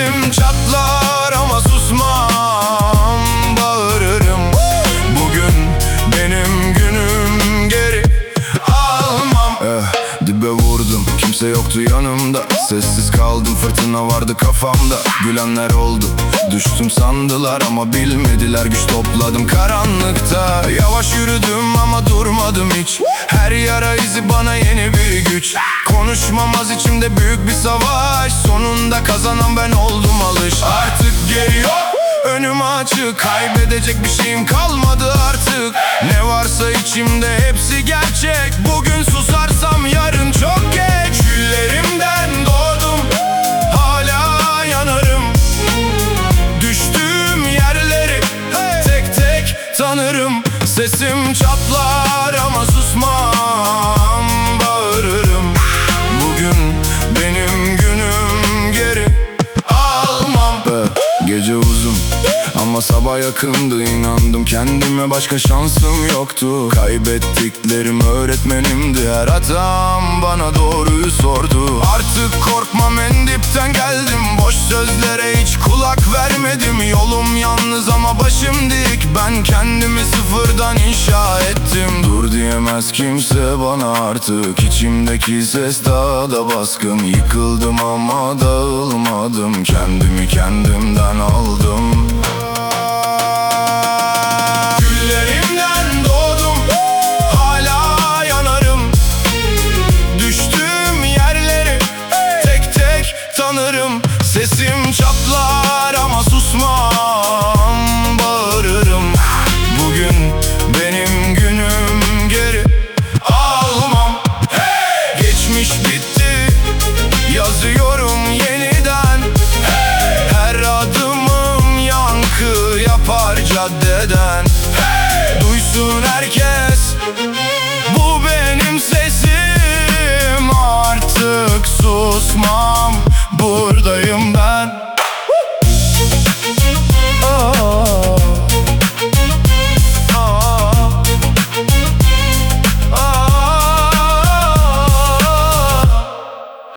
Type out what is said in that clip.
Sesim çatlar ama susmam, bağırırım. Bugün benim günüm, geri almam. Dibe vurdum, kimse yoktu yanımda. Sessiz kaldım, fırtına vardı kafamda. Gülenler oldu, düştüm sandılar ama bilmediler. Güç topladım karanlıkta. Yavaş yürüdüm ama durmadım hiç. Her yara izi bana yeni bir güç. Konuşmamaz içimde büyük bir savaş. Sonunda kazanan ben oldum, alış. Artık geri yok, önüm açık. Kaybedecek bir şeyim kalmadı artık. Ne varsa içimde hepsi gerçek. Bugün susarsam yarın çok geç. Küllerimden doğdum, hala yanarım. Düştüğüm yerleri tek tek tanırım. Sesim çatlar ama susmam, bağırırım. Bugün benim günüm, geri almam. Gece uzun ama sabah yakındı, inandım kendime, başka şansım yoktu. Kaybettiklerim öğretmenimdi, her hatam bana doğruyu sordu. Artık korkmam, en dipten geldim. Boş sözlere hiç kulak vermedim. Yolum yalnız ama başım dik. Ben kendimi sıfırdan inşa ettim. Dur diyemez kimse bana artık. İçimdeki ses daha da baskın. Yıkıldım ama dağılmadım. Kendimi kendimden aldım. Küllerimden doğdum, hala yanarım. Düştüğüm yerleri tek tek tanırım. Sesim çatlar ama susmam, bağırırım. Bugün benim günüm, geri almam. Geçmiş bitti, yazıyorum yeniden. Her adımım yankı yapar caddeden. Duysun herkes, bu benim sesim. Artık susmam.